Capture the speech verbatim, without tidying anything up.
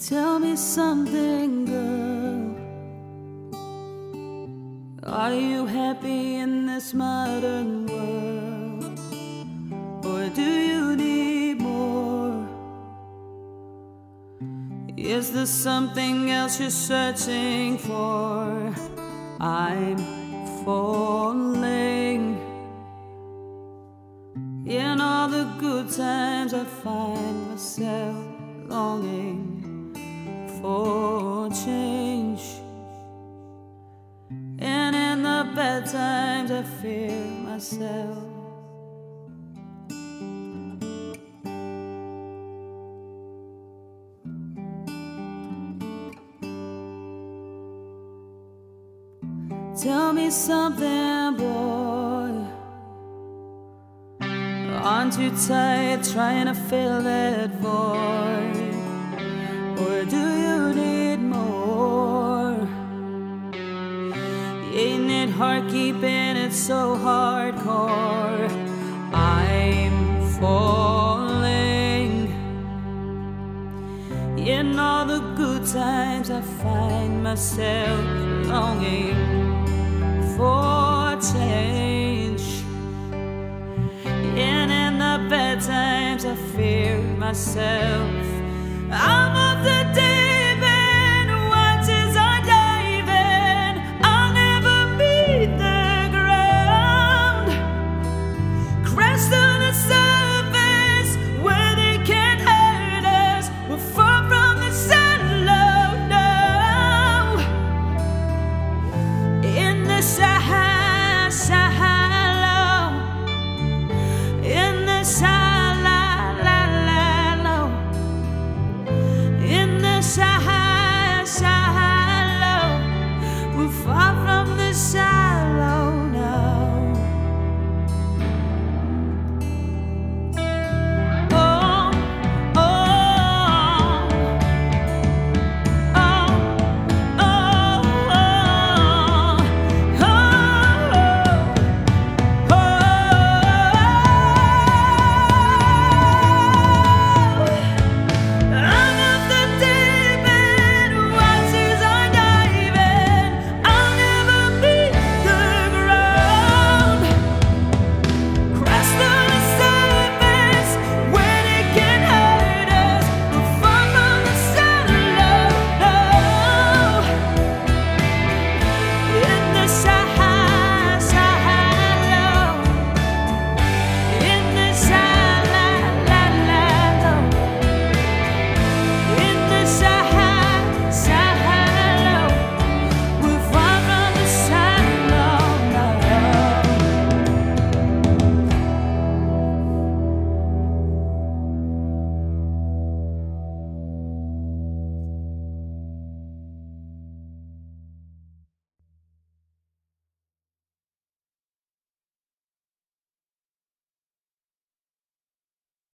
Tell me something, girl. Are you happy in this modern world? Or do you need more? Is there something else you're searching for? I'm falling. In all the good times I find myself longing for change, and in the bad times I fear myself. Tell me something, boy. Aren't you tired trying to fill that void? Or do you need more? Ain't it hard keeping it so hardcore? I'm falling. In all the good times I find myself longing for change, and in the bad times I fear myself. I